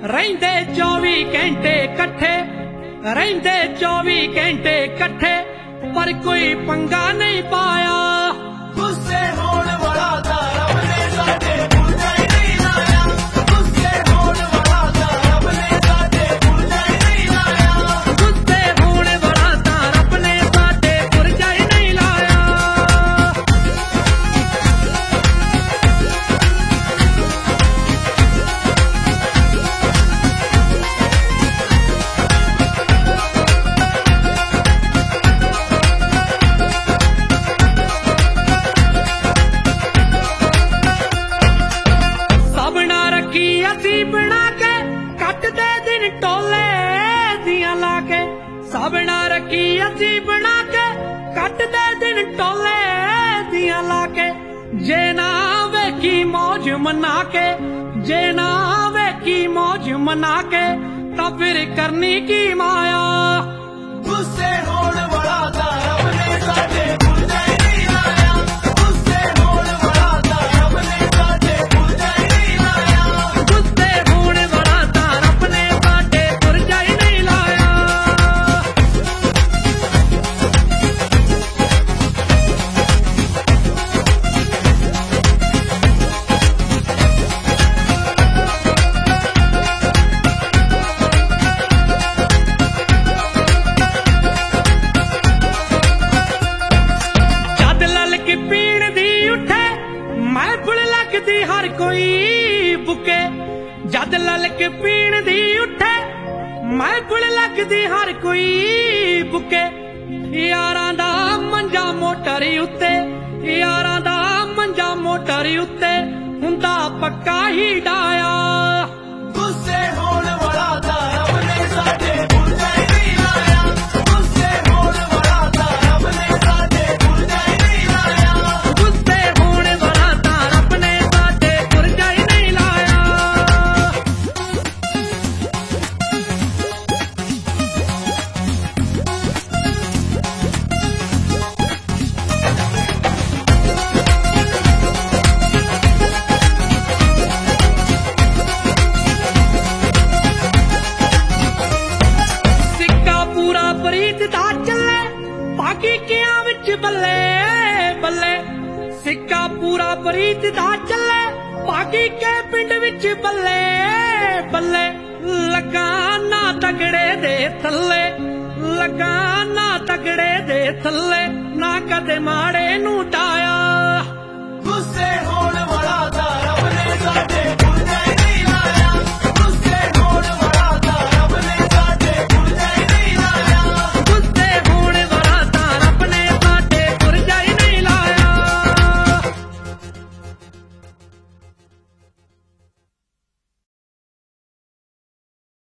ਰਹਿੰਦੇ 24 ਘੰਟੇ ਇਕੱਠੇ, ਰਹਿੰਦੇ 24 ਘੰਟੇ ਇਕੱਠੇ, ਪਰ ਕੋਈ ਪੰਗਾ ਨਹੀਂ ਪਾਇਆ। ਗੁੱਸੇ ਹੋਣ ਵਾਲਾ ਤਾਂ ਰੱਬ ਨੇ ਸਾਡੇ ਪੁਰਜਾ ਹੀ ਨਹੀਂ ਲਾਇਆ, ਗੁੱਸੇ ਹੋਣ ਵਾਲਾ ਤਾਂ ਰੱਬ ਨੇ ਸਾਡੇ ਪੁਰਜਾ ਹੀ ਨਹੀਂ ਲਾਇਆ, ਗੁੱਸੇ ਹੋਣ ਵਾਲਾ ਤਾਂ ਰੱਬ ਨੇ ਸਾਡੇ ਪੁਰਜਾ ਹੀ ਨਹੀਂ ਲਾਇਆ। ਅਸੀਂ ਬਣਾ ਕੇ ਕੱਟਦੇ ਦਿਨ ਟੋਲੇ ਦੀਆਂ ਲਾ ਕੇ, ਸਭ ਨਾਲ ਰੱਖੀ ਅਸੀਂ ਬਣਾ ਕੇ ਕੱਟਦੇ ਦਿਨ ਟੋਲੇ ਦੀਆਂ ਲਾ ਕੇ, ਜੇ ਨਾ ਵੇਖੀ ਮੌਜ ਮਨਾ ਕੇ, ਜੇ ਨਾ ਵੇਖੀ ਮੌਜ ਮਨਾ ਕੇ, ਤਾਂ ਫਿਰ ਕਰਨੀ ਕੀ ਮਾਇਆ। ਗੁੱਸੇ ਹੋਣ ਵਾਲਾ ਤਾਂ ਰੱਬ ਨੇ ਸਾਡੇ ਪੁਰਜਾ ਹੀ ਨਹੀਂ ਲਾਇਆ, ਗੁੱਸੇ ਹੋਣ ਵਾਲਾ ਤਾਂ ਰੱਬ ਨੇ ਸਾਡੇ ਪੁਰਜਾ ਹੀ ਨਹੀਂ ਲਾਇਆ, ਗੁੱਸੇ ਹੋਣ ਵਾਲਾ ਤਾਂ ਰੱਬ ਨੇ ਸਾਡੇ ਪੁਰਜਾ ਹੀ ਨਹੀਂ ਲਾਇਆ। ਜਦ ਲਲਕ ਪੀਣ ਦੀ ਉੱਠੇ ਮਹਿਫਲ ਲੱਗਦੀ ਹਰ ਕੋਈ ਬੁਕੇ, ਜਦ ਲਲਕ ਪੀਣ ਦੀ ਉੱਠੇ ਮਹਿਫਲ ਲੱਗਦੀ ਹਰ ਕੋਈ ਬੁਕੇ, ਯਾਰਾਂ ਦਾ ਮੰਜਾ ਮੋਟਰ ਉੱਤੇ, ਯਾਰਾਂ ਦਾ ਮੰਜਾ ਮੋਟਰ ਉੱਤੇ, ਹੁੰਦਾ ਪੱਕਾ ਹੀ ਡਾਇਆ। ਗੁੱਸੇ ਹੋਣ ਵਾਲਾ ਤਾਂ ਰੱਬ ਨੇ ਸਾਡੇ ਪੁਰਜਾ ਹੀ ਨਹੀਂ ਲਾਇਆ, ਗੁੱਸੇ ਹੋਣ ਵਾਲਾ ਤਾਂ ਰੱਬ ਨੇ ਸਾਡੇ ਪੁਰਜਾ ਹੀ ਨਹੀਂ ਲਾਇਆ, ਗੁੱਸੇ ਹੋਣ ਵਾਲਾ ਤਾਂ ਰੱਬ ਨੇ ਸਾਡੇ ਪੁਰਜਾ ਹੀ ਨਹੀਂ ਲਾਇਆ। ਸਿੱਕਾ ਪੂਰਾ ਪ੍ਰੀਤ ਦਾ ਚੱਲੇ, ਬਾਕੀ ਕਿਆਂ ਵਿੱਚ ਬੱਲੇ ਬੱਲੇ, ਸਿੱਕਾ ਪੂਰਾ ਪ੍ਰੀਤ ਦਾ ਚੱਲੇ, ਬਾਕੀ ਕੇ ਪਿੰਡ ਵਿੱਚ ਬੱਲੇ ਬੱਲੇ, ਲੱਗਾ ਨਾ ਤਗੜੇ ਦੇ ਥੱਲੇ, ਲੱਗਾ ਨਾ ਤਗੜੇ ਦੇ ਥੱਲੇ, ਨਾ ਕਦੇ ਮਾੜੇ ਨੂੰ ਢਾਇਆ।